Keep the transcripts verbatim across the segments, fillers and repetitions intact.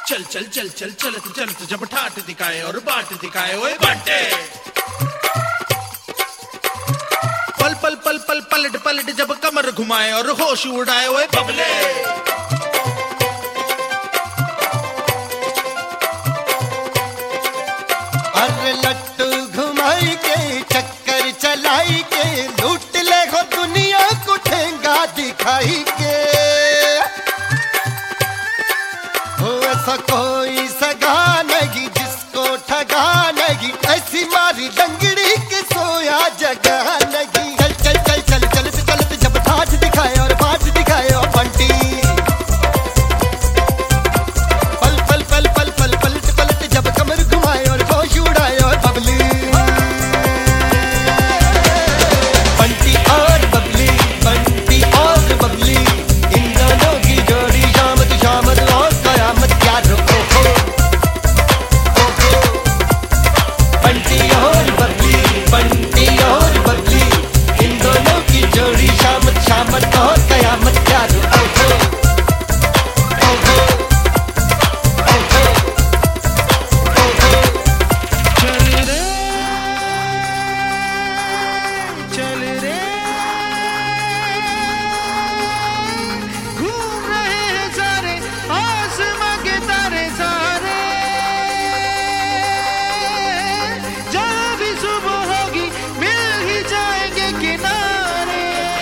चल चल चल चल चलत चलत जब ठाट दिखाए और बाट दिखाए ओए बाटे। पल पल पल पल पलट पलट जब कमर घुमाए और होश उड़ाए ओए बबले। अरे लट्टू घुमाई के चक्कर चलाई के लूट ले हो दुनिया को ठेंगा दिखाई के। हो ऐसा कोई सगा नहीं जिसको ठगा नहीं, ऐसी मारी लंगड़ी के सोया जगह नहीं। चल चल चल चल चलत चलत जब ठाठ दिखाए और बाट दिखाए और बंटी। पल पल पल पल पल पलट पलट जब कमर घुमाए और होश उड़ाए और बबली। बंटी और बबली, बंटी और बबली, इन दोनों की जोड़ी शामत शामत और कयामत क्या रोको हो। बंटी और बबली, बंटी और बबली, इन दोनों की जोड़ी शामत शामत और कयामत क्या रोको हो। चल रे चल रे घूम रहे हैं सारे आसमां के तारे सारे। जहाँ भी सुबह होगी मिल ही जाएंगे किनारे।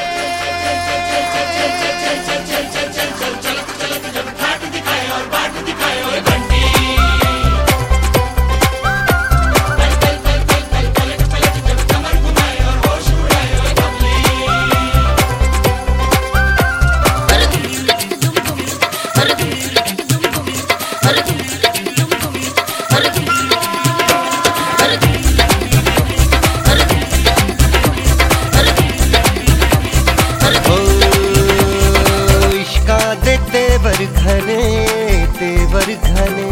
तेवर घने तेवर घने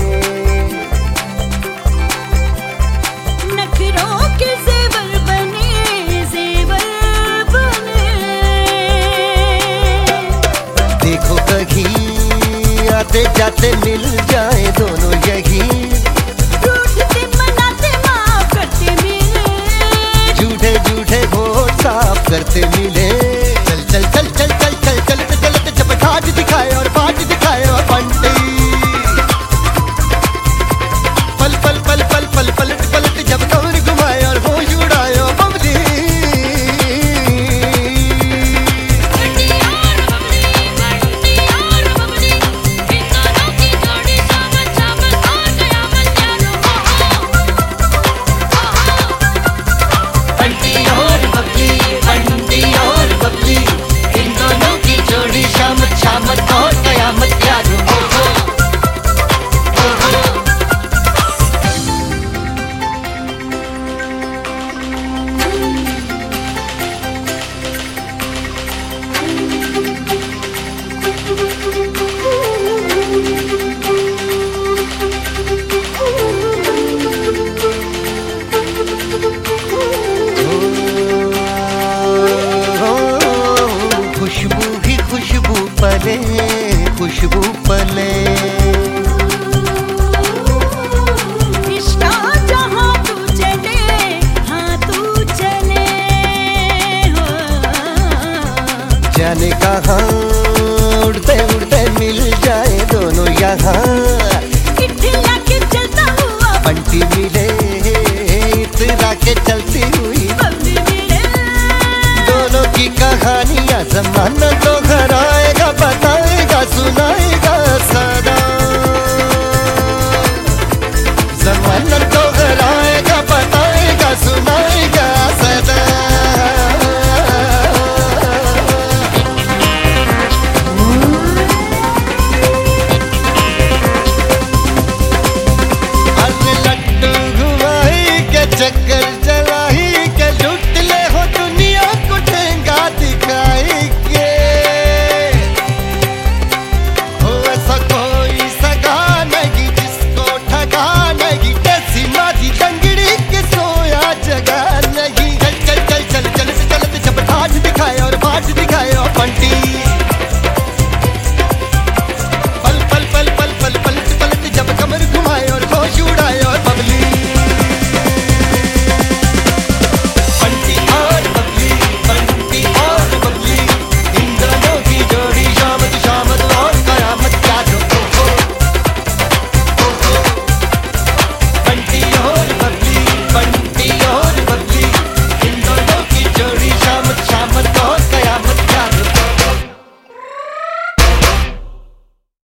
नखरों के जेवर बने जेवर बने। देखो कहीं आते जाते मिल जाए दोनों यही। रूठते मनाते माफ करते मिले, झूठे झूठे वो साफ करते मिले।